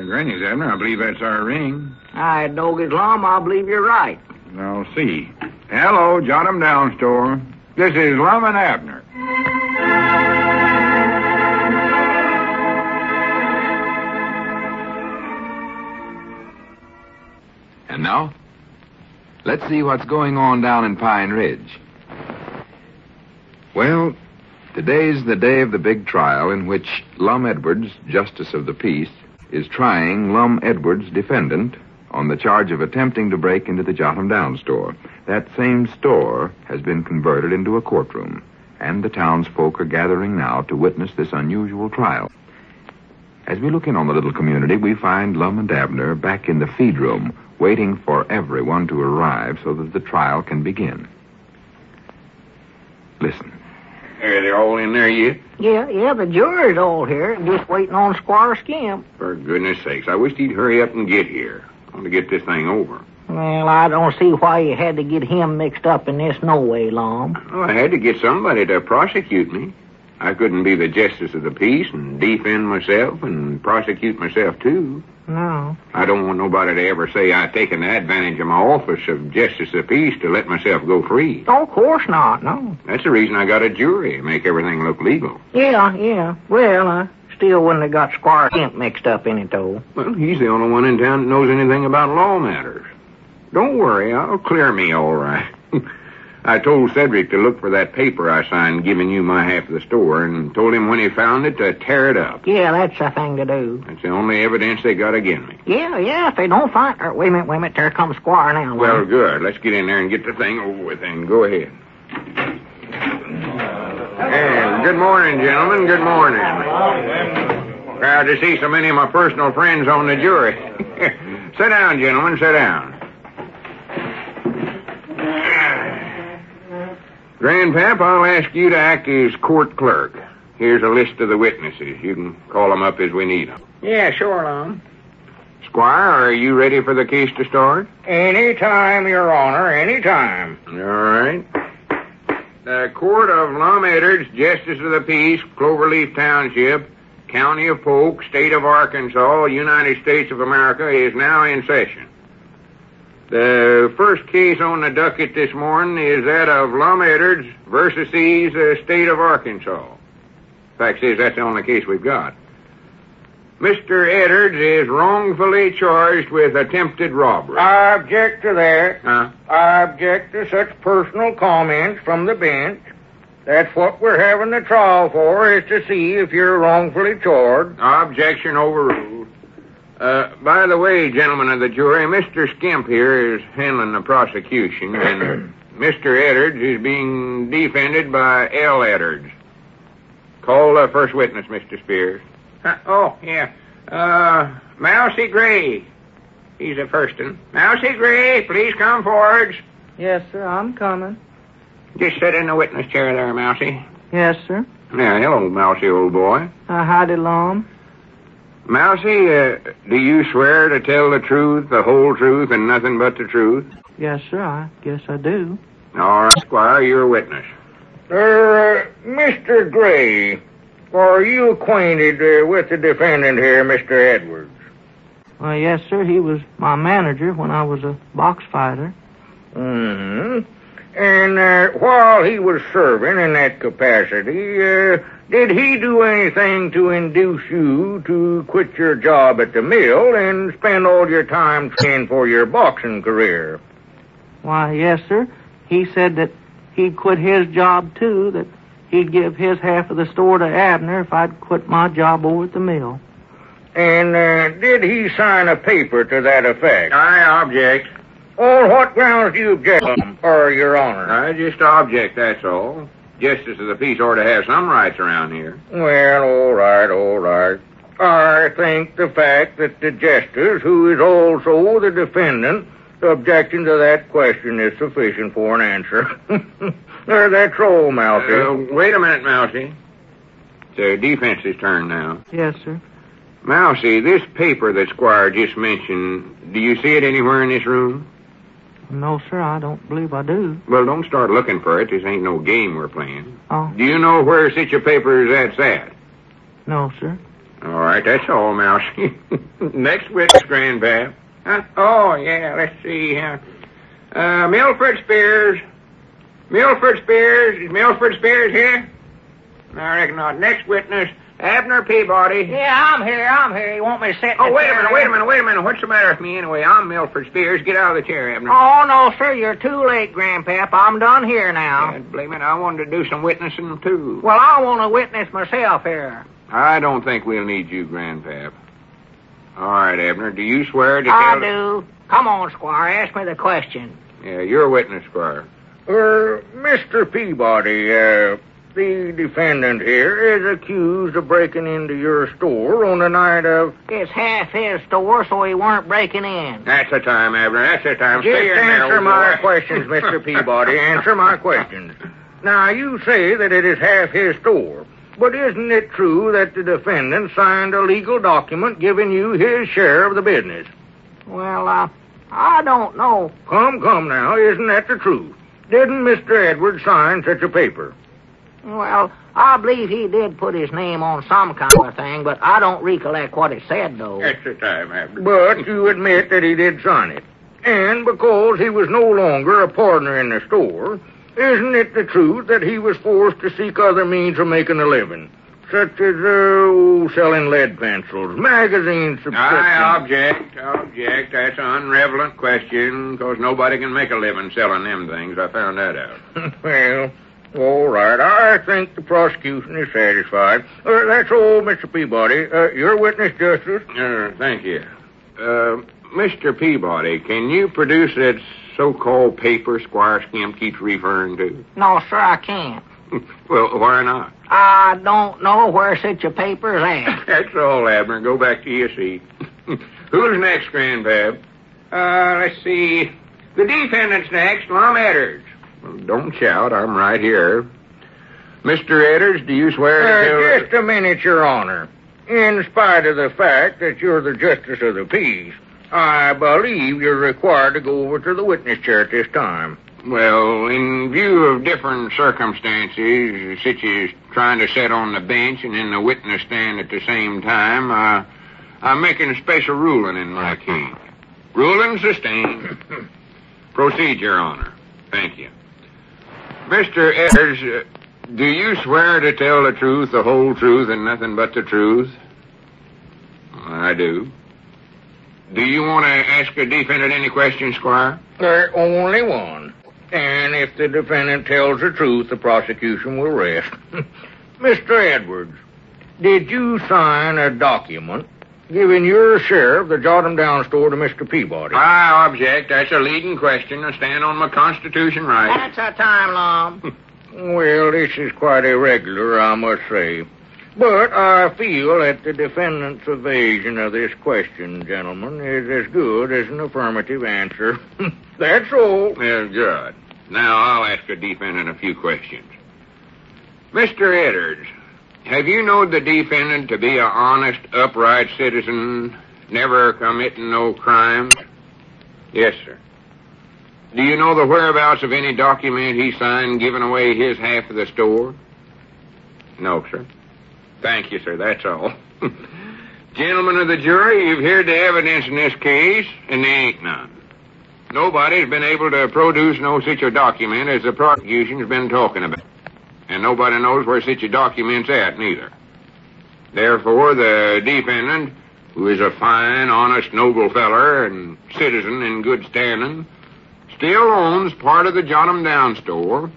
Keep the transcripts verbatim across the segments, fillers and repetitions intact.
Granny's, Abner. I believe that's our ring. I dog Islam. I believe you're right. I'll see. Hello, Jot 'em Down store. This is Lum and Abner. And now, let's see what's going on down in Pine Ridge. Well, today's the day of the big trial in which Lum Edwards, Justice of the Peace, is trying Lum Edwards, defendant, on the charge of attempting to break into the Jot 'em Down store. That same store has been converted into a courtroom, and the townsfolk are gathering now to witness this unusual trial. As we look in on the little community, we find Lum and Abner back in the feed room, waiting for everyone to arrive so that the trial can begin. Listen. Are they all in there yet? Yeah, yeah, the jury's all here, just waiting on Squire Skimp. For goodness sakes, I wish he'd hurry up and get here. I want to get this thing over. Well, I don't see why you had to get him mixed up in this no way, Lum. Oh, I had to get somebody to prosecute me. I couldn't be the Justice of the Peace and defend myself and prosecute myself, too. No. I don't want nobody to ever say I've taken advantage of my office of Justice of the Peace to let myself go free. Oh, of course not, no. That's the reason I got a jury, make everything look legal. Yeah, yeah. Well, I still wouldn't have got Squire Skimp mixed up in it, though. Well, he's the only one in town that knows anything about law matters. Don't worry, I'll clear me all right. I told Cedric to look for that paper I signed giving you my half of the store and told him when he found it to tear it up. Yeah, that's the thing to do. That's the only evidence they got against me. Yeah, yeah, if they don't find... Or, wait a minute, wait a minute, there comes Squire now. Well, Lum. good. Let's get in there and get the thing over with and go ahead. Hey, good morning, gentlemen. Good morning. Proud to see so many of my personal friends on the jury. Sit down, gentlemen, sit down. Grandpap, I'll ask you to act as court clerk. Here's a list of the witnesses. You can call them up as we need them. Yeah, sure, Lum. Squire, are you ready for the case to start? Any time, Your Honor, any time. All right. The Court of Lum Edwards, Justice of the Peace, Cloverleaf Township, County of Polk, State of Arkansas, United States of America, is now in session. The first case on the docket this morning is that of Lum Edwards versus the uh, State of Arkansas. Fact is, that's the only case we've got. Mister Edwards is wrongfully charged with attempted robbery. I object to that. Huh? I object to such personal comments from the bench. That's what we're having the trial for, is to see if you're wrongfully charged. Objection overruled. Uh, by the way, gentlemen of the jury, Mister Skimp here is handling the prosecution, and Mister Edwards is being defended by L. Edwards. Call the first witness, Mister Spears. Uh, oh, yeah. Uh, Mousy Gray. He's the first one. Mousy Gray, please come forward. Yes, sir, I'm coming. Just sit in the witness chair there, Mousy. Yes, sir. Yeah, hello, Mousy, old boy. Uh, howdy, Lum. Mousy, uh, do you swear to tell the truth, the whole truth, and nothing but the truth? Yes, sir, I guess I do. All right, Squire, you're a witness. Er, uh, Mister Gray, are you acquainted uh, with the defendant here, Mister Edwards? Well, yes, sir, he was my manager when I was a box fighter. Mm-hmm. And uh, while he was serving in that capacity, uh, did he do anything to induce you to quit your job at the mill and spend all your time training for your boxing career? Why, yes, sir. He said that he'd quit his job, too, that he'd give his half of the store to Abner if I'd quit my job over at the mill. And uh, did he sign a paper to that effect? I object. On what grounds do you object, or Your Honor? I just object, that's all. Justice of the Peace ought to have some rights around here. Well, all right, all right. I think the fact that the justice, who is also the defendant, objecting to that question is sufficient for an answer. There, that's all, Mousy. Uh, wait a minute, Mousy. It's the defense's turn now. Yes, sir. Mousy, this paper that Squire just mentioned, do you see it anywhere in this room? No, sir, I don't believe I do. Well, don't start looking for it. This ain't no game we're playing. Oh. Do you know where such a paper is at, at? No, sir. All right, that's all, Mousy. Next witness, Grandpap. Huh? Oh, yeah, let's see. Uh, uh, Milford Spears. Milford Spears. Is Milford Spears here? I reckon not. Next witness, Abner Peabody. Yeah, I'm here, I'm here. You want me to sit in Oh, the wait a chair minute, wait a there? minute, wait a minute. What's the matter with me anyway? I'm Milford Spears. Get out of the chair, Abner. Oh, no, sir, you're too late, Grandpap. I'm done here now. God blame it, I wanted to do some witnessing, too. Well, I want to witness myself here. I don't think we'll need you, Grandpap. All right, Abner, do you swear to I tell... do. Come on, Squire, ask me the question. Yeah, you're a witness, Squire. Er, Mister Peabody, uh, the defendant here is accused of breaking into your store on the night of... It's half his store, so he weren't breaking in. That's the time, Abner, that's the time. Just Stay in there, answer old my boy. questions, Mister Peabody. Answer my questions. Now, you say that it is half his store, but isn't it true that the defendant signed a legal document giving you his share of the business? Well, uh, I don't know. Come, come now, isn't that the truth? Didn't Mister Edwards sign such a paper? Well, I believe he did put his name on some kind of thing, but I don't recollect what it said, though. That's the time, Abner. But you admit that he did sign it. And because he was no longer a partner in the store, isn't it the truth that he was forced to seek other means of making a living? Such as, uh, selling lead pencils, magazine subscriptions. I object, object. That's an unrelevant question, because nobody can make a living selling them things. I found that out. Well, all right. I think the prosecution is satisfied. Uh, that's all, Mister Peabody. Uh, your witness, Justice. Uh, thank you. Uh, Mister Peabody, can you produce that so-called paper Squire Skimp keeps referring to? No, sir, I can't. Well, why not? I don't know where such a paper's at. That's all, Abner. Go back to your seat. Who's next, Grandpap? Uh, let's see. The defendant's next, Lum Edders. Well, don't shout. I'm right here. Mister Edders, do you swear to tell... Uh, just a minute, Your Honor. In spite of the fact that you're the Justice of the Peace, I believe you're required to go over to the witness chair at this time. Well, in view of different circumstances, such as trying to sit on the bench and in the witness stand at the same time, uh, I'm making a special ruling in my case. Ruling sustained. Proceed, Your Honor. Thank you. Mister Edders, uh, do you swear to tell the truth, the whole truth, and nothing but the truth? I do. Do you want to ask the defendant any questions, Squire? There's only one. And if the defendant tells the truth, the prosecution will rest. Mister Edwards, did you sign a document giving your share of the Jot-'em Down store to Mister Peabody? I object. That's a leading question. I stand on my Constitution right. That's our time, Lum. Well, this is quite irregular, I must say. But I feel that the defendant's evasion of this question, gentlemen, is as good as an affirmative answer. That's all. Well, good. Now I'll ask the defendant a few questions. Mister Edders, have you known the defendant to be an honest, upright citizen, never committing no crimes? Yes, sir. Do you know the whereabouts of any document he signed giving away his half of the store? No, sir. Thank you, sir. That's all. Gentlemen of the jury, you've heard the evidence in this case, and there ain't none. Nobody's been able to produce no such a document as the prosecution's been talking about. And nobody knows where such a document's at, neither. Therefore, the defendant, who is a fine, honest, noble feller and citizen in good standing, still owns part of the Jot-'em Down store,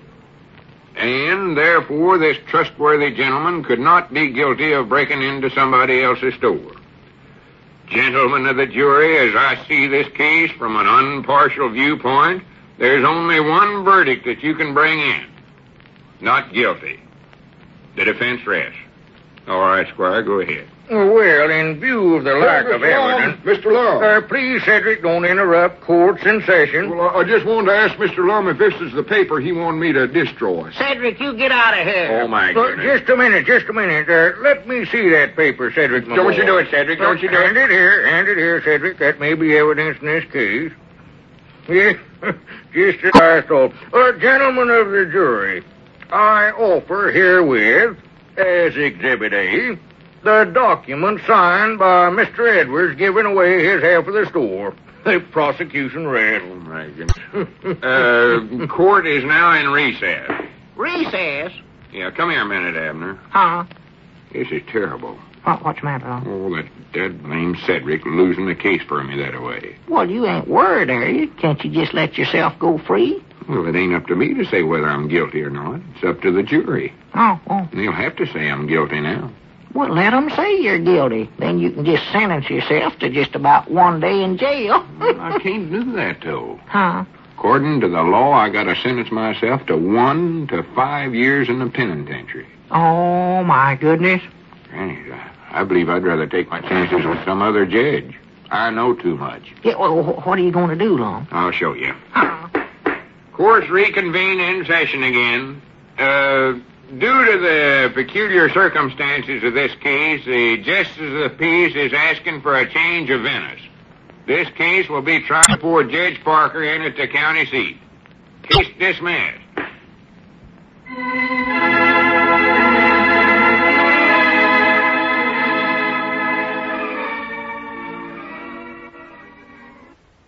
and therefore this trustworthy gentleman could not be guilty of breaking into somebody else's store. Gentlemen of the jury, as I see this case from an impartial viewpoint, there's only one verdict that you can bring in. Not guilty. The defense rests. All right, Squire, go ahead. Well, in view of the lack of evidence... Mister Lum. Uh, please, Cedric, don't interrupt. Court's in session. Well, I just wanted to ask Mister Lum if this is the paper he wanted me to destroy. Cedric, you get out of here. Oh, my Uh, goodness. just a minute, just a minute. Uh, let me see that paper, Cedric. my Don't boy. you do it, Cedric. Don't you do Hand it. it here, hand it here, Cedric. That may be evidence in this case. Yeah, just as I thought. Uh, gentlemen of the jury, I offer herewith, as Exhibit A, The document signed by Mister Edwards giving away his half of the store. The prosecution read. Oh, my goodness. uh, court is now in recess. Recess? Yeah, come here a minute, Abner. Huh? This is terrible. What, what's the matter, Lum? Oh, that dead named Cedric losing the case for me that way. Well, you ain't worried, are you? Can't you just let yourself go free? Well, it ain't up to me to say whether I'm guilty or not. It's up to the jury. Oh, oh. They'll have to say I'm guilty now. Well, let 'em say you're guilty. Then you can just sentence yourself to just about one day in jail. I can't do that, though. Huh? According to the law, I gotta sentence myself to one to five years in the penitentiary. Oh, my goodness. Granny, I, I believe I'd rather take my chances with some other judge. I know too much. Yeah, well, what are you going to do, Lum? I'll show you. Huh? Court's reconvene in session again. Uh, due to the peculiar circumstances of this case, the Justice of the Peace is asking for a change of venue. This case will be tried before Judge Parker in at the county seat. Case dismissed.